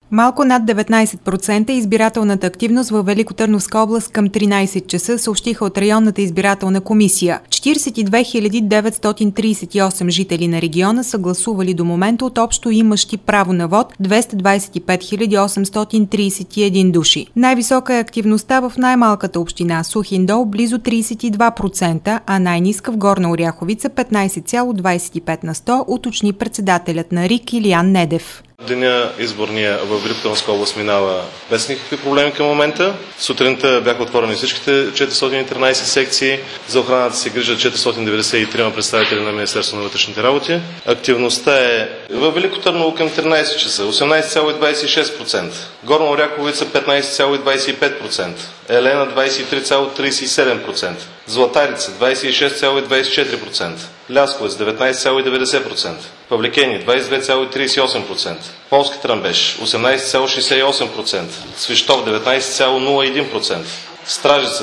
Малко над 19% избирателната активност във Великотърновска област към 13 часа, съобщиха от районната избирателна комисия. 42 938 жители на региона са гласували до момента от общо имащи право на вод 225 831 души. Най-висока е активността в най-малката община Сухиндол, близо 32%, а най-ниска в Горна Оряховица 15,25 на 100, уточни председателят на РИК Илиян Недев. Деня изборния в Великотърновска област минава без никакви проблеми към момента. Сутринта бяха отворени всичките 413 секции. За охраната се грижат 493 представители на Министерството на вътрешните работи. Активността е в Велико Търново към 13 часа 18,26%, Горна Оряховица 15,25%, Елена 23,37%, Златарица 26,24%, Лясковец 19,90%, Павликени 22,38%, Полски Тръмбеш 18,68%, Свищов 19,01%, Стражица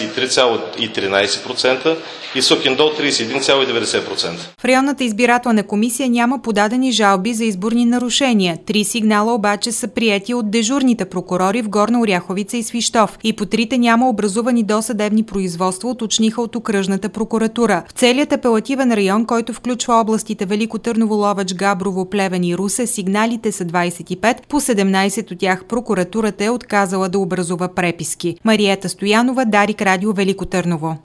23,13% и Сухиндол 31,90%. В районната избирателна комисия няма подадени жалби за изборни нарушения. 3 сигнала обаче са приети от дежурните прокурори в Горна Оряховица и Свищов и по трите няма образувани досъдебни производства, уточниха от окръжната прокуратура. В целият апелативен район, който включва областите Велико Търново, Ловеч, Габрово, Плевен и Русе, сигналите са 25, по 17 от тях прокуратурата е отказала да образува преписки. Мариета Стоянова, Дарик Радио, Велико Търново.